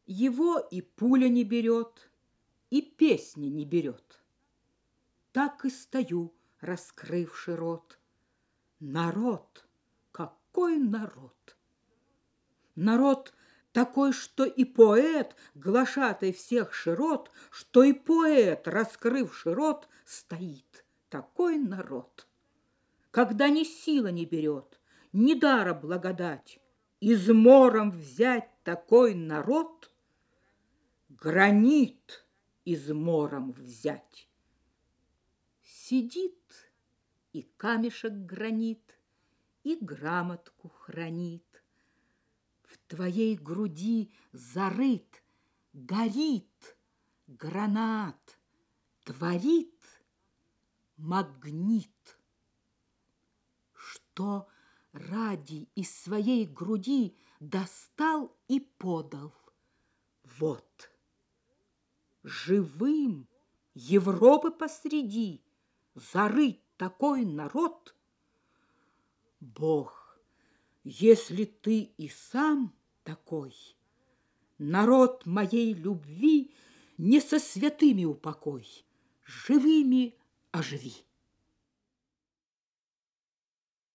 Его и пуля не берет, и песня не берет. Так и стою, раскрывши рот. Народ, какой народ! Народ такой, что и поэт, глашатай всех широт, что и поэт, раскрывши рот, стоит. Такой народ! Когда ни сила не берет, ни дара благодать, измором взять такой народ, гранит измором взять. Сидит и камешек гранит, и грамотку хранит. В твоей груди зарыт, горит гранат, творит магнит. Что ради из своей груди достал и подал. Вот, живым Европы посреди зарыть такой народ. Бог, если ты и сам такой, народ моей любви не со святыми упокой, живыми оживи.